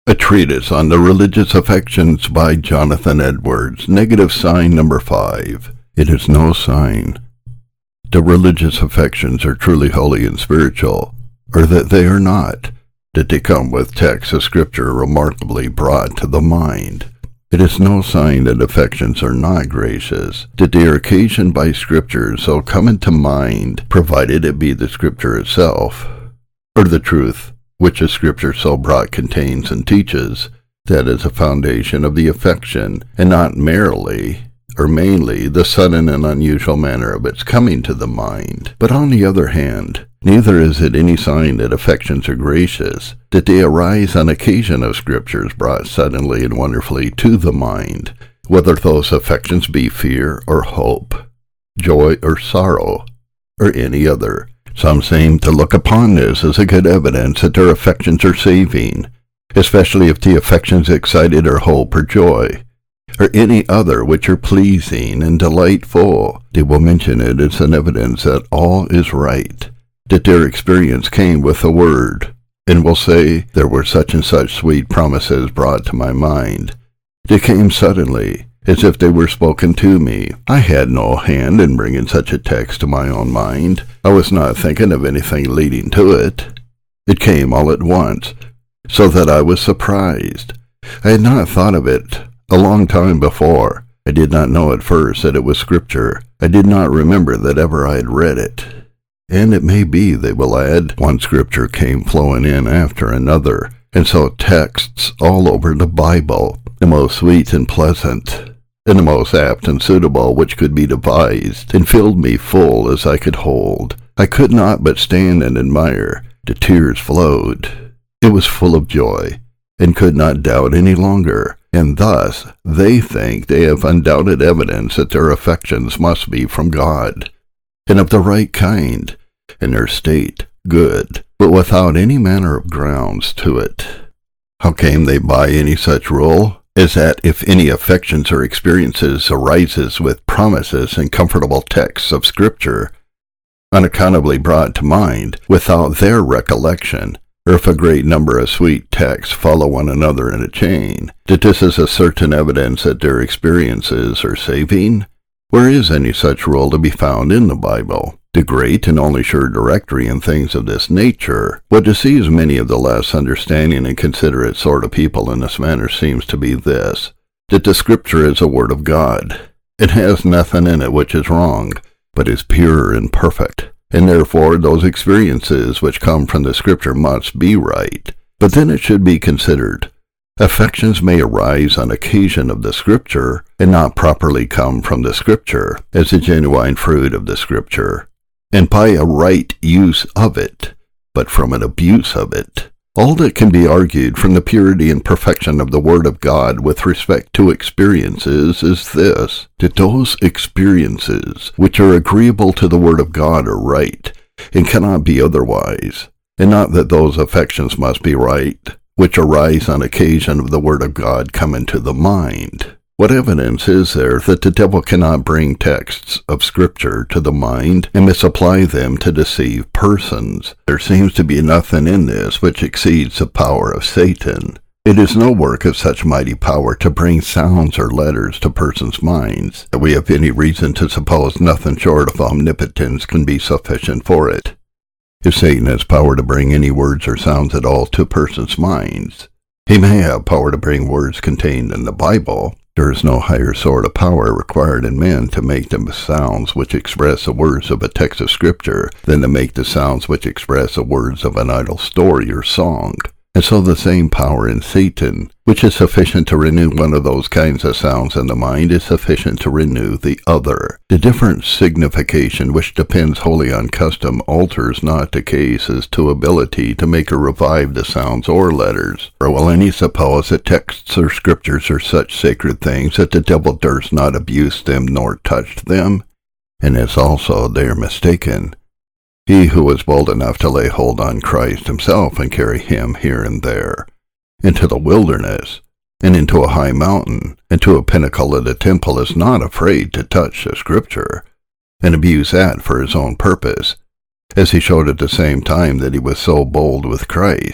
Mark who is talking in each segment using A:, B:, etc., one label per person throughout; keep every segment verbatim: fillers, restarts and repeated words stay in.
A: A Treatise on the Religious Affections by Jonathan Edwards. Negative sign number five. It is no sign. The religious affections are truly holy and spiritual, or that they are not, that they come with texts of Scripture remarkably brought to the mind. It is no sign that affections are not gracious, that they are occasioned by Scripture so come into mind, provided it be the Scripture itself, or the truth which a Scripture so brought contains and teaches, that is a foundation of the affection, and not merely, or mainly, the sudden and unusual manner of its coming to the mind. But on the other hand, neither is it any sign that affections are gracious, that they arise on occasion of Scriptures brought suddenly and wonderfully to the mind, whether those affections be fear or hope, joy or sorrow, or any other. Some seem to look upon this as a good evidence that their affections are saving, especially if the affections excited are hope or joy, or any other which are pleasing and delightful. They will mention it as an evidence that all is right, that their experience came with the Word, and will say, there were such and such sweet promises brought to my mind. They came suddenly, as if they were spoken to me. I had no hand in bringing such a text to my own mind. I was not thinking of anything leading to it. It came all at once, so that I was surprised. I had not thought of it a long time before. I did not know at first that it was Scripture. I did not remember that ever I had read it. And it may be, they will add, one Scripture came flowing in after another, and so texts all over the Bible, the most sweet and pleasant, and the most apt and suitable which could be devised, and filled me full as I could hold. I could not but stand and admire. The tears flowed. It was full of joy, and could not doubt any longer. And thus they think they have undoubted evidence that their affections must be from God, and of the right kind, and their state good, but without any manner of grounds to it. How came they by any such rule? Is that if any affections or experiences arises with promises and comfortable texts of Scripture, unaccountably brought to mind, without their recollection, or if a great number of sweet texts follow one another in a chain, that this is a certain evidence that their experiences are saving? Where is any such rule to be found in the Bible? The great and only sure directory in things of this nature. What deceives many of the less understanding and considerate sort of people in this manner seems to be this, that the Scripture is a word of God. It has nothing in it which is wrong, but is pure and perfect, and therefore those experiences which come from the Scripture must be right. But then it should be considered, affections may arise on occasion of the Scripture, and not properly come from the Scripture, as the genuine fruit of the Scripture, and by a right use of it, but from an abuse of it. All that can be argued from the purity and perfection of the Word of God with respect to experiences is this, that those experiences which are agreeable to the Word of God are right, and cannot be otherwise, and not that those affections must be right, which arise on occasion of the Word of God come into the mind. What evidence is there that the devil cannot bring texts of Scripture to the mind and misapply them to deceive persons? There seems to be nothing in this which exceeds the power of Satan. It is no work of such mighty power to bring sounds or letters to persons' minds, that we have any reason to suppose nothing short of omnipotence can be sufficient for it. If Satan has power to bring any words or sounds at all to persons' minds, he may have power to bring words contained in the Bible. There is no higher sort of power required in men to make them sounds which express the words of a text of Scripture than to make the sounds which express the words of an idle story or song. And so the same power in Satan, which is sufficient to renew one of those kinds of sounds in the mind, is sufficient to renew the other. The different signification which depends wholly on custom alters not the case as to ability to make or revive the sounds or letters. Or will any suppose that texts or Scriptures are such sacred things that the devil durst not abuse them nor touch them? And as also they are mistaken. He who was bold enough to lay hold on Christ himself and carry him here and there, into the wilderness, and into a high mountain, and to a pinnacle of the temple, is not afraid to touch the Scripture, and abuse that for his own purpose, as he showed at the same time that he was so bold with Christ.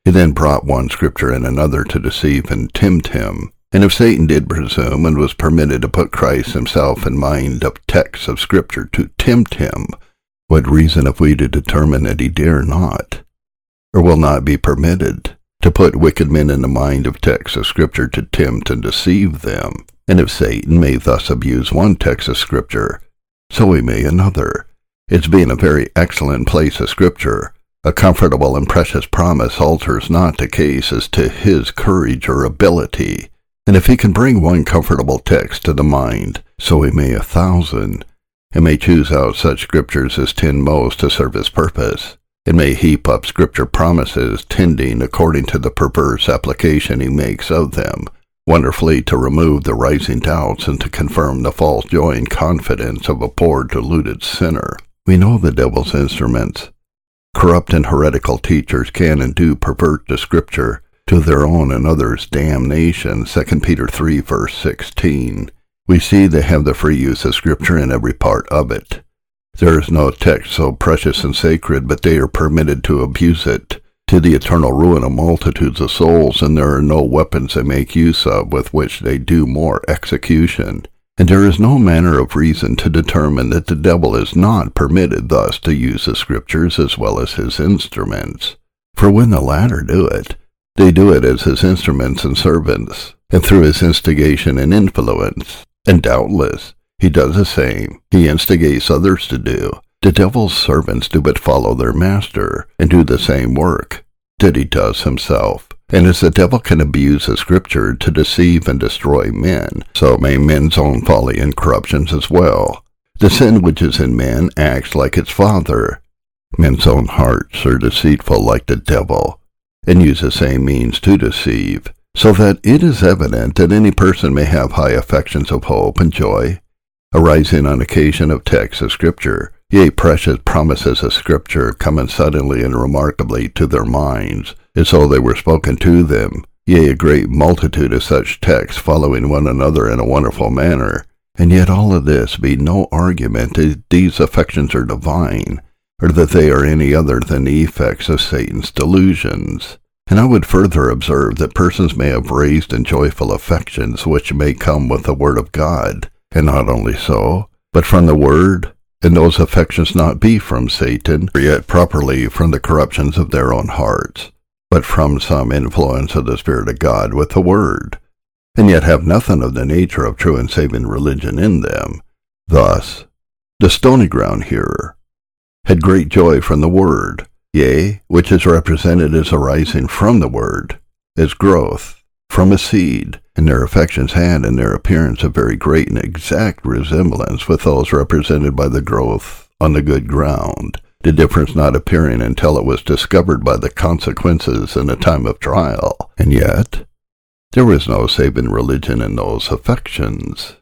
A: He then brought one scripture and another to deceive and tempt him. And if Satan did presume and was permitted to put Christ himself in mind of texts of scripture to tempt him, what reason have we to determine that he dare not, or will not be permitted, to put wicked men in the mind of texts of scripture to tempt and deceive them? And if Satan may thus abuse one text of scripture, so he may another. Its being a very excellent place of scripture, a comfortable and precious promise, alters not the case as to his courage or ability. And if he can bring one comfortable text to the mind, so he may a thousand, and may choose out such scriptures as tend most to serve his purpose, and may heap up scripture promises tending according to the perverse application he makes of them, wonderfully to remove the rising doubts and to confirm the false joy and confidence of a poor deluded sinner. We know the devil's instruments. Corrupt and heretical teachers can and do pervert the scripture to their own and others' damnation. Second Peter three, verse sixteen. We see they have the free use of scripture in every part of it. There is no text so precious and sacred, but they are permitted to abuse it, to the eternal ruin of multitudes of souls, and there are no weapons they make use of with which they do more execution. And there is no manner of reason to determine that the devil is not permitted thus to use the scriptures as well as his instruments. For when the latter do it, they do it as his instruments and servants, and through his instigation and influence. And doubtless, he does the same. He instigates others to do. The devil's servants do but follow their master, and do the same work that he does himself. And as the devil can abuse the scripture to deceive and destroy men, so may men's own folly and corruptions as well. The sin which is in men acts like its father. Men's own hearts are deceitful like the devil, and use the same means to deceive, so that it is evident that any person may have high affections of hope and joy, arising on occasion of texts of scripture, yea, precious promises of scripture coming suddenly and remarkably to their minds, as though they were spoken to them, yea, a great multitude of such texts following one another in a wonderful manner, and yet all of this be no argument that these affections are divine, or that they are any other than the effects of Satan's delusions. And I would further observe that persons may have raised and joyful affections which may come with the word of God, and not only so, but from the word, and those affections not be from Satan, or yet properly from the corruptions of their own hearts, but from some influence of the Spirit of God with the word, and yet have nothing of the nature of true and saving religion in them. Thus, the stony ground hearer had great joy from the word, yea, which is represented as arising from the word, as growth from a seed, and their affections had in their appearance a very great and exact resemblance with those represented by the growth on the good ground, the difference not appearing until it was discovered by the consequences in a time of trial. And yet, there was no saving religion in those affections.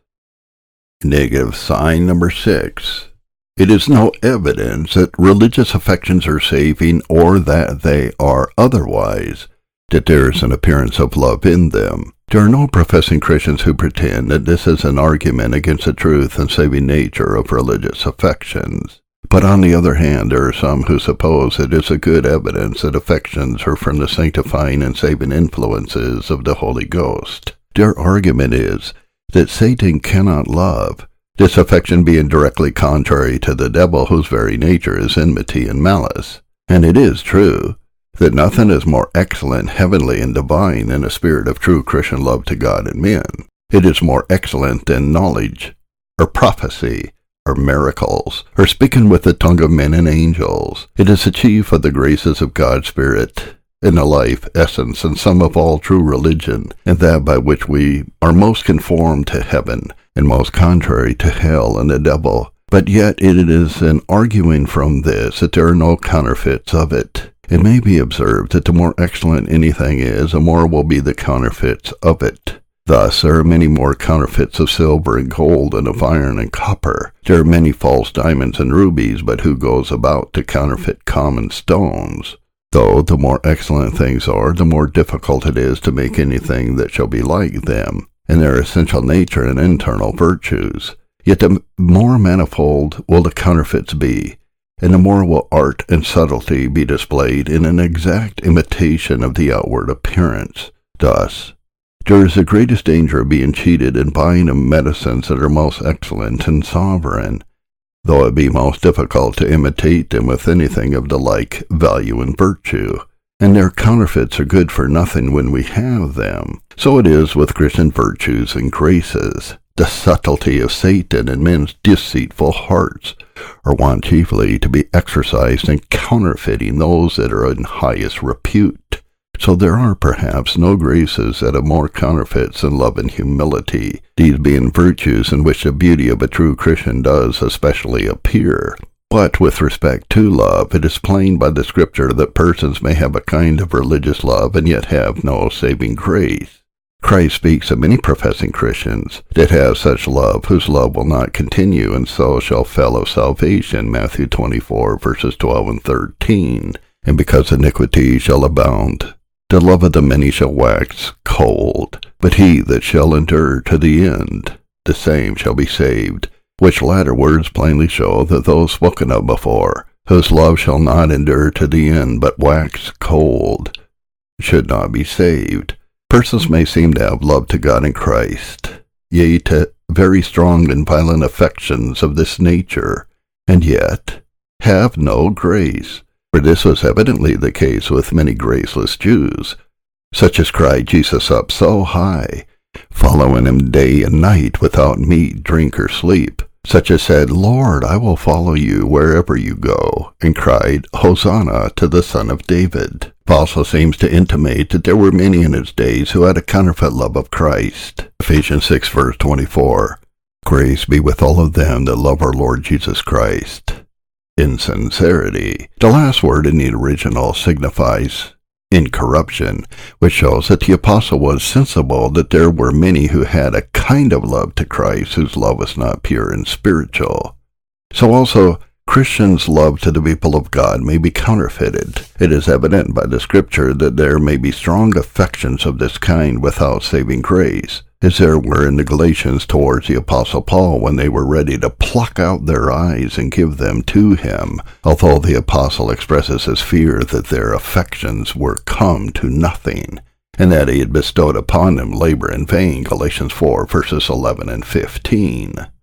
A: Negative sign number six. It is no evidence that religious affections are saving, or that they are otherwise, that there is an appearance of love in them. There are no professing Christians who pretend that this is an argument against the truth and saving nature of religious affections. But on the other hand, there are some who suppose it is a good evidence that affections are from the sanctifying and saving influences of the Holy Ghost. Their argument is that Satan cannot love, this affection being directly contrary to the devil, whose very nature is enmity and malice. And it is true that nothing is more excellent, heavenly, and divine than a spirit of true Christian love to God and men. It is more excellent than knowledge, or prophecy, or miracles, or speaking with the tongue of men and angels. It is the chief of the graces of God's Spirit, in the life, essence, and sum of all true religion, and that by which we are most conformed to heaven, and most contrary to hell and the devil. But yet it is in arguing from this that there are no counterfeits of it. It may be observed that the more excellent anything is, the more will be the counterfeits of it. Thus, there are many more counterfeits of silver and gold and of iron and copper. There are many false diamonds and rubies, but who goes about to counterfeit common stones? Though the more excellent things are, the more difficult it is to make anything that shall be like them, in their essential nature and internal virtues. Yet the more manifold will the counterfeits be, and the more will art and subtlety be displayed in an exact imitation of the outward appearance. Thus, there is the greatest danger of being cheated in buying of medicines that are most excellent and sovereign, though it be most difficult to imitate them with anything of the like value and virtue. And their counterfeits are good for nothing when we have them. So it is with Christian virtues and graces. The subtlety of Satan and men's deceitful hearts are wont chiefly to be exercised in counterfeiting those that are in highest repute. So there are perhaps no graces that have more counterfeits than love and humility, these being virtues in which the beauty of a true Christian does especially appear. But with respect to love, it is plain by the Scripture that persons may have a kind of religious love and yet have no saving grace. Christ speaks of many professing Christians that have such love, whose love will not continue, and so shall fail of salvation, Matthew twenty-four, verses twelve and thirteen. And because iniquity shall abound, the love of the many shall wax cold. But he that shall endure to the end, the same shall be saved. Which latter words plainly show that those spoken of before, whose love shall not endure to the end, but wax cold, should not be saved. Persons may seem to have love to God and Christ, yea, to very strong and violent affections of this nature, and yet have no grace. For this was evidently the case with many graceless Jews, such as cried Jesus up so high, following him day and night without meat, drink, or sleep, such as said, Lord, I will follow you wherever you go, and cried, Hosanna to the Son of David. Also seems to intimate that there were many in his days who had a counterfeit love of Christ. Ephesians six, verse twenty-four. Grace be with all of them that love our Lord Jesus Christ. Insincerity. The last word in the original signifies incorruption, which shows that the apostle was sensible that there were many who had a kind of love to Christ whose love was not pure and spiritual. So also Christians' love to the people of God may be counterfeited. It is evident by the Scripture that there may be strong affections of this kind without saving grace, as there were in the Galatians towards the Apostle Paul when they were ready to pluck out their eyes and give them to him, although the Apostle expresses his fear that their affections were come to nothing, and that he had bestowed upon them labor in vain, Galatians four, verses eleven and fifteen.